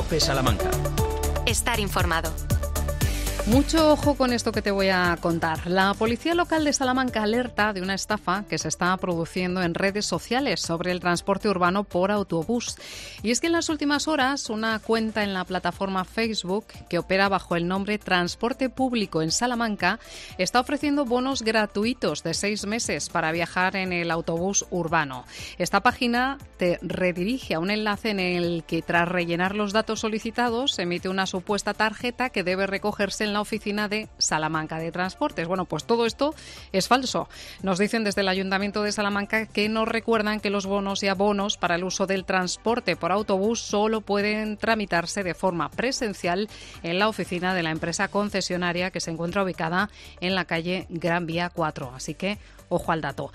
COPE Salamanca. Estar informado. Mucho ojo con esto que te voy a contar. La Policía Local de Salamanca alerta de una estafa que se está produciendo en redes sociales sobre el transporte urbano por autobús. Y es que en las últimas horas una cuenta en la plataforma Facebook que opera bajo el nombre Transporte Público en Salamanca está ofreciendo bonos gratuitos de 6 meses para viajar en el autobús urbano. Esta página te redirige a un enlace en el que tras rellenar los datos solicitados se emite una supuesta tarjeta que debe recogerse en la oficina de Salamanca de Transportes. Bueno, pues todo esto es falso. Nos dicen desde el Ayuntamiento de Salamanca que nos recuerdan que los bonos y abonos para el uso del transporte por autobús solo pueden tramitarse de forma presencial en la oficina de la empresa concesionaria que se encuentra ubicada en la calle Gran Vía 4. Así que ojo al dato.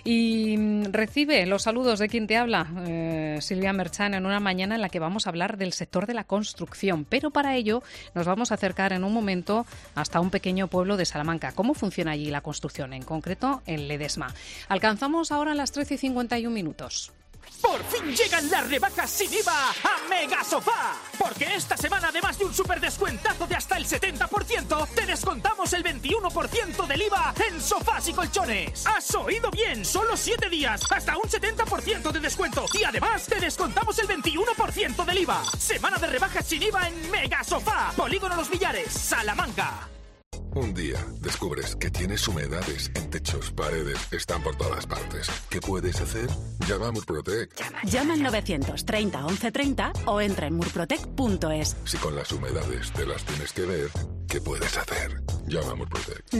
Y recibe los saludos de quien te habla, Silvia Merchan, en una mañana en la que vamos a hablar del sector de la construcción. Pero para ello nos vamos a acercar en un momento hasta un pequeño pueblo de Salamanca. ¿Cómo funciona allí la construcción? En concreto, en Ledesma. Alcanzamos ahora las 13:51. Por fin llegan las rebajas sin IVA a Mega Sofá. Porque esta semana, además de un súper descuentazo de hasta el 70%, te descontamos el 21% del IVA en sofás y colchones. ¿Has oído bien? Solo 7 días, hasta un 70% de descuento. Y además, te descontamos el 21% del IVA. Semana de rebajas sin IVA en Mega Sofá. Polígono Los Villares, Salamanca. Un día descubres que tienes humedades en techos, paredes, están por todas partes. ¿Qué puedes hacer? Llama a Murprotec. Llama al 930 1130 o entra en murprotec.es. Si con las humedades te las tienes que ver, ¿qué puedes hacer? Llama a Murprotec.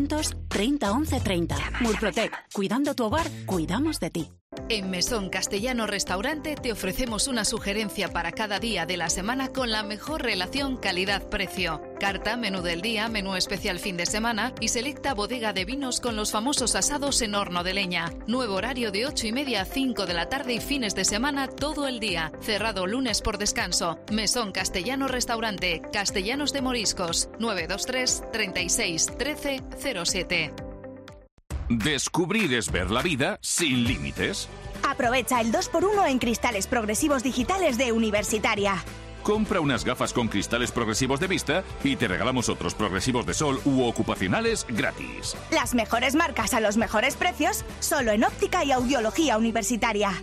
930 1130. Murprotec. Cuidando tu hogar, cuidamos de ti. En Mesón Castellano Restaurante te ofrecemos una sugerencia para cada día de la semana con la mejor relación calidad-precio. Carta, menú del día, menú especial fin de semana y selecta bodega de vinos con los famosos asados en horno de leña. Nuevo horario de 8:30 a 5 de la tarde y fines de semana todo el día. Cerrado lunes por descanso. Mesón Castellano Restaurante, Castellanos de Moriscos, 923 36 13 07. Descubrir es ver la vida sin límites. Aprovecha el 2x1 en cristales progresivos digitales de Universitaria. Compra unas gafas con cristales progresivos de vista y te regalamos otros progresivos de sol u ocupacionales gratis. Las mejores marcas a los mejores precios, solo en Óptica y Audiología Universitaria.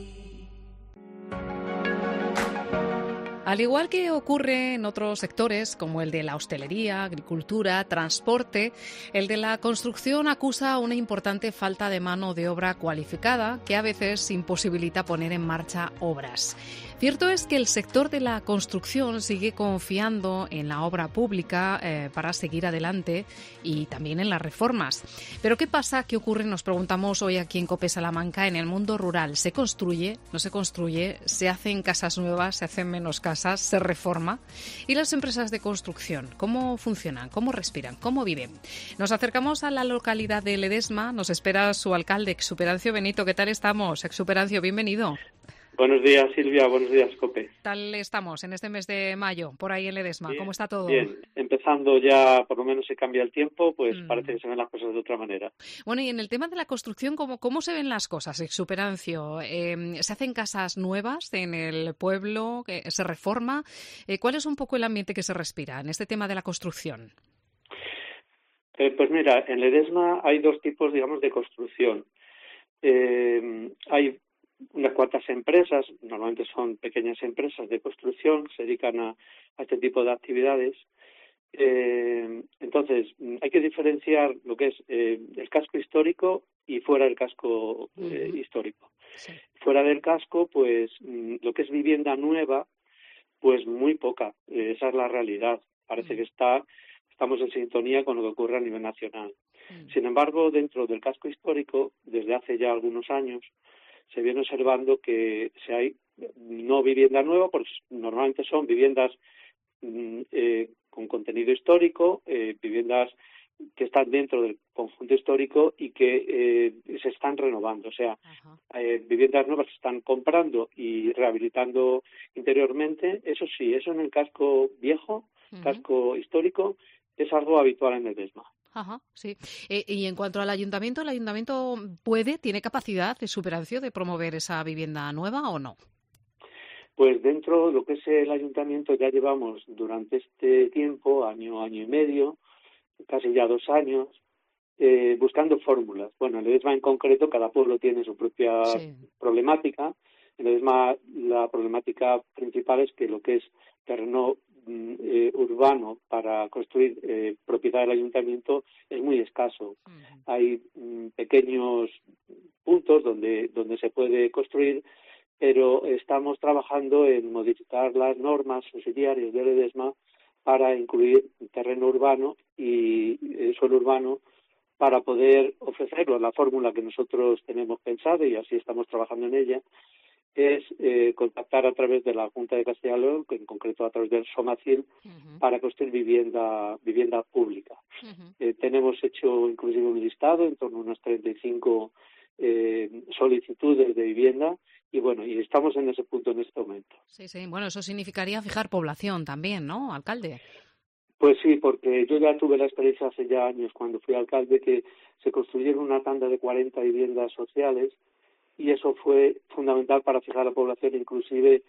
Al igual que ocurre en otros sectores, como el de la hostelería, agricultura, transporte, el de la construcción acusa una importante falta de mano de obra cualificada que a veces imposibilita poner en marcha obras. Cierto es que el sector de la construcción sigue confiando en la obra pública para seguir adelante y también en las reformas. Pero ¿qué pasa? ¿Qué ocurre? Nos preguntamos hoy aquí en COPE Salamanca. En el mundo rural, ¿se construye? ¿No se construye? ¿Se hacen casas nuevas? ¿Se hacen menos casas? ¿Se reforma? ¿Y las empresas de construcción? ¿Cómo funcionan? ¿Cómo respiran? ¿Cómo viven? Nos acercamos a la localidad de Ledesma. Nos espera su alcalde, Exuperancio Benito. ¿Qué tal estamos? Exuperancio, bienvenido. Buenos días, Silvia. Buenos días, COPE. ¿Qué tal estamos en este mes de mayo, por ahí en Ledesma? Bien, ¿Cómo está todo? Bien, empezando ya, por lo menos se cambia el tiempo, pues parece que se ven las cosas de otra manera. Bueno, y en el tema de la construcción, ¿cómo se ven las cosas, Exuperancio? ¿Se hacen casas nuevas en el pueblo? ¿Se reforma? ¿Cuál es un poco el ambiente que se respira en este tema de la construcción? Pues mira, en Ledesma hay dos tipos, digamos, de construcción. Hay unas cuantas empresas, normalmente son pequeñas empresas de construcción, se dedican a este tipo de actividades. Entonces, hay que diferenciar lo que es el casco histórico y fuera del casco histórico. Sí. Fuera del casco, pues lo que es vivienda nueva, pues muy poca. Esa es la realidad. Parece que estamos en sintonía con lo que ocurre a nivel nacional. Sin embargo, dentro del casco histórico, desde hace ya algunos años, se viene observando que si hay no vivienda nueva, pues normalmente son viviendas con contenido histórico, viviendas que están dentro del conjunto histórico y que se están renovando. O sea, viviendas nuevas se están comprando y rehabilitando interiormente. Eso sí, eso en el casco viejo, casco histórico, es algo habitual en Ledesma. Ajá, sí. Y en cuanto al ayuntamiento tiene capacidad, Exuperancio, de promover esa vivienda nueva o no? Pues dentro de lo que es el ayuntamiento ya llevamos durante este tiempo, año y medio, casi ya 2 años, buscando fórmulas. Bueno, en Ledesma en concreto cada pueblo tiene su propia problemática. En Ledesma la problemática principal es que lo que es terreno urbano para construir propiedad del ayuntamiento es muy escaso. Hay pequeños puntos donde se puede construir, pero estamos trabajando en modificar las normas subsidiarias de Ledesma para incluir terreno urbano y suelo urbano para poder ofrecerlo. La fórmula que nosotros tenemos pensada, y así estamos trabajando en ella, es contactar a través de la Junta de Castilla y León, en concreto a través del SOMACIL, para construir vivienda pública. Tenemos hecho inclusive un listado en torno a unas 35 solicitudes de vivienda y bueno, y estamos en ese punto en este momento. Sí, bueno, eso significaría fijar población también, ¿no, alcalde? Pues sí, porque yo ya tuve la experiencia hace ya años cuando fui alcalde que se construyeron una tanda de 40 viviendas sociales y eso fue fundamental para fijar la población, inclusive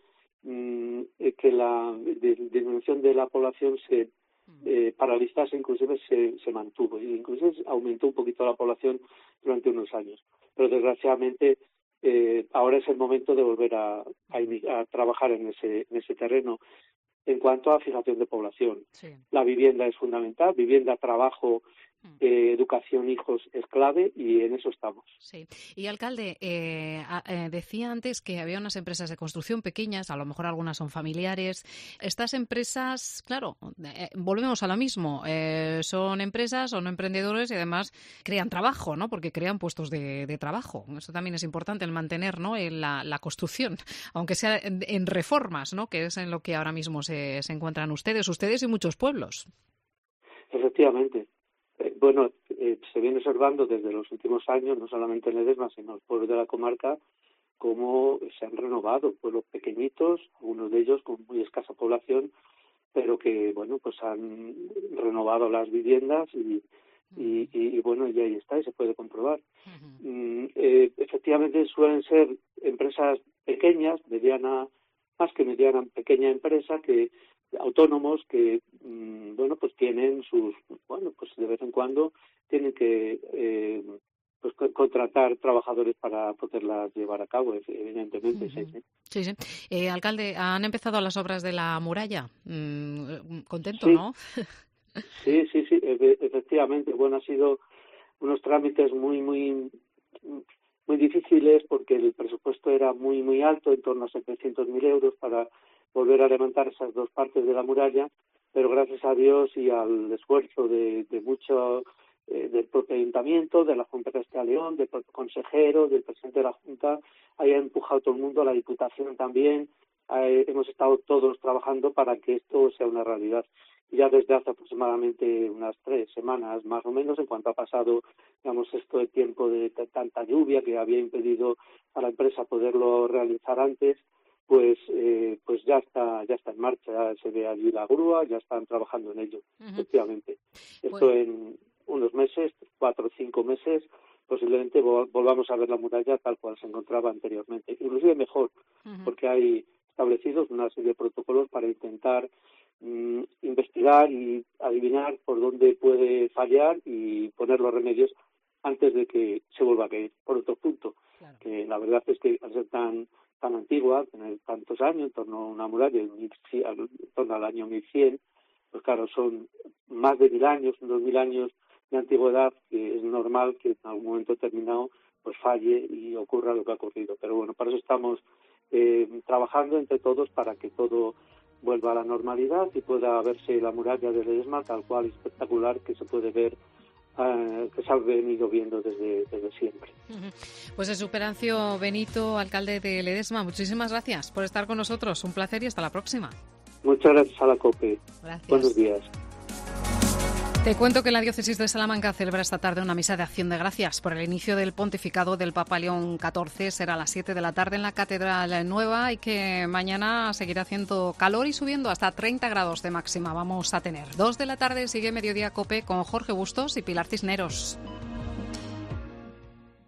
que la disminución de la población se para listarse inclusive se mantuvo, y inclusive aumentó un poquito la población durante unos años. Pero desgraciadamente ahora es el momento de volver a trabajar en ese terreno. En cuanto a fijación de población, la vivienda es fundamental, vivienda, trabajo, educación, hijos es clave y en eso estamos. Sí. Y alcalde, decía antes que había unas empresas de construcción pequeñas, a lo mejor algunas son familiares. Estas empresas, claro, volvemos a lo mismo, son empresas, son emprendedores y además crean trabajo, ¿no? Porque crean puestos de trabajo. Eso también es importante, el mantener, ¿no? la construcción, aunque sea en reformas, ¿no? Que es en lo que ahora mismo se encuentran ustedes y muchos pueblos. Efectivamente. Bueno, se viene observando desde los últimos años, no solamente en Ledesma, sino en los pueblos de la comarca, cómo se han renovado pueblos pequeñitos, algunos de ellos con muy escasa población, pero que, bueno, pues han renovado las viviendas y bueno, y ahí está, y se puede comprobar. Efectivamente suelen ser empresas pequeñas, más que mediana, pequeña empresa, que autónomos que bueno, pues tienen pues de vez en cuando tienen que pues contratar trabajadores para poderlas llevar a cabo, evidentemente. Sí. Alcalde, han empezado las obras de la muralla. Contento, sí. ¿no? Sí, efectivamente. Bueno, ha sido unos trámites muy difíciles porque el presupuesto era muy alto, en torno a 700.000 euros para volver a levantar esas dos partes de la muralla, pero gracias a Dios y al esfuerzo de mucho del propio ayuntamiento, de la Junta de Castilla y León, del propio consejero, del presidente de la Junta, ahí ha empujado todo el mundo, la Diputación también, hemos estado todos trabajando para que esto sea una realidad. Ya desde hace aproximadamente unas 3 semanas más o menos, en cuanto ha pasado, digamos, esto de tiempo de tanta lluvia que había impedido a la empresa poderlo realizar antes, pues ya está en marcha, ya se ve allí la grúa, ya están trabajando en ello, efectivamente. Esto en unos meses, 4 o 5 meses, posiblemente volvamos a ver la muralla tal cual se encontraba anteriormente, inclusive mejor, porque hay establecidos una serie de protocolos para intentar investigar y adivinar por dónde puede fallar y poner los remedios antes de que se vuelva a caer. Por otro punto, que la verdad es que al ser tan antigua, tener tantos años, en torno a una muralla, en torno al año 1100, pues claro, son más de 1000 años, unos 1000 años de antigüedad, que es normal que en algún momento determinado pues falle y ocurra lo que ha ocurrido. Pero bueno, para eso estamos trabajando entre todos para que todo vuelva a la normalidad y pueda verse la muralla de Ledesma tal cual, espectacular, que se puede ver, que se ha venido viendo desde siempre. Pues es Superancio Benito, alcalde de Ledesma. Muchísimas gracias por estar con nosotros. Un placer y hasta la próxima. Muchas gracias a la COPE. Gracias. Buenos días. Te cuento que la diócesis de Salamanca celebra esta tarde una misa de acción de gracias por el inicio del pontificado del Papa León XIV. Será a las 7 de la tarde en la Catedral Nueva y que mañana seguirá haciendo calor y subiendo hasta 30 grados de máxima vamos a tener. 2 de la tarde sigue Mediodía COPE con Jorge Bustos y Pilar Cisneros.